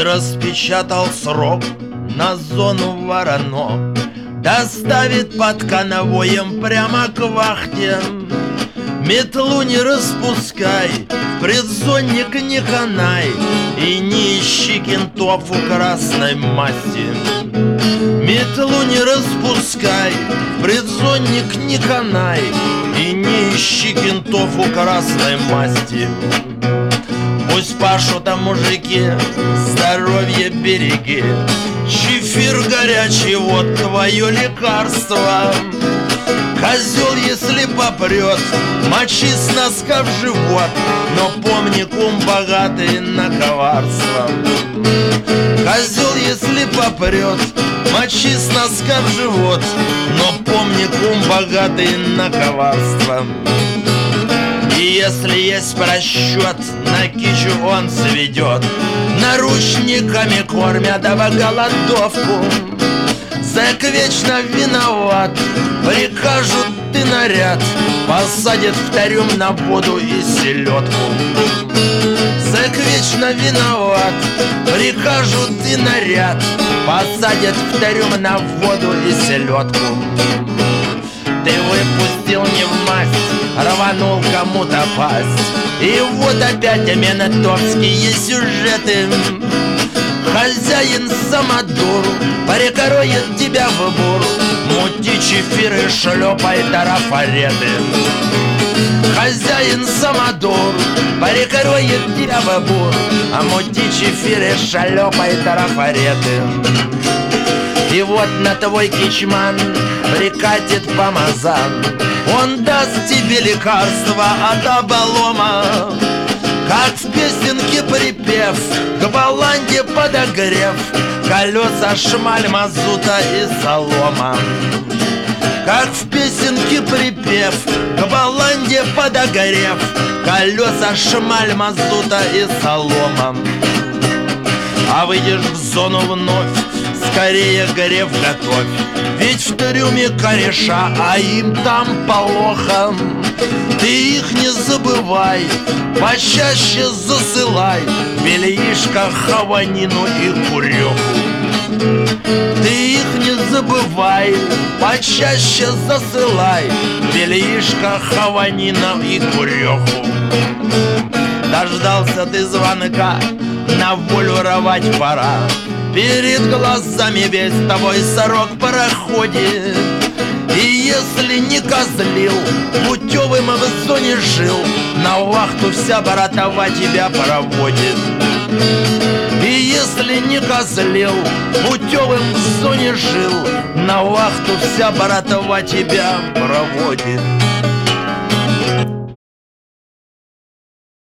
Ты распечатал срок на зону Воронок, доставит под конвоем прямо к вахте. Метлу не распускай, в предзонник не канай, и не ищи кентов у красной масти. Метлу не распускай, в предзонник не канай, и не ищи кентов у красной масти. Пусть пашут-то мужики, здоровье береги, чефир горячий, вот твое лекарство. Козел, если попрет, мочи с носка в живот, но помни, кум богатый на коварство. Козел, если попрет, мочи с носка в живот, но помни, кум богатый на коварство. И если есть просчет, на кичу он сведет, наручниками кормят в голодовку. Зэк вечно виноват, прикажут ты наряд, посадят в трюм на воду и селедку. Зэк вечно виноват, прикажут ты наряд, посадят в трюм на воду и селедку. Ты выпустил не в масть, рванул кому-то пасть, и вот опять ментовские сюжеты. Хозяин самодур прикроет тебя в бур, мути чефир и шлепай трафареты. Хозяин самодур прикроет тебя в бур, а мути чефир и шлепай трафареты. И вот на твой кичман прикатит помазан, он даст тебе лекарство от оболома. Как в песенке припев, к баланде подогрев, колеса, шмаль, мазута и солома. Как в песенке припев, к баланде подогрев, колеса, шмаль, мазута и солома. А выйдешь в зону вновь, скорее горев готовь, ведь в трюме кореша, а им там плохо. Ты их не забывай, почаще засылай бельишко, хаванину и куреху. Ты их не забывай, почаще засылай бельишко, хаванину и куреху. Дождался ты звонка, на волю рвать пора, перед глазами весь твой срок проходит. И если не козлил, путевым в зоне жил, на вахту вся братова тебя проводит. И если не козлил, путевым в зоне жил, на вахту вся братова тебя проводит.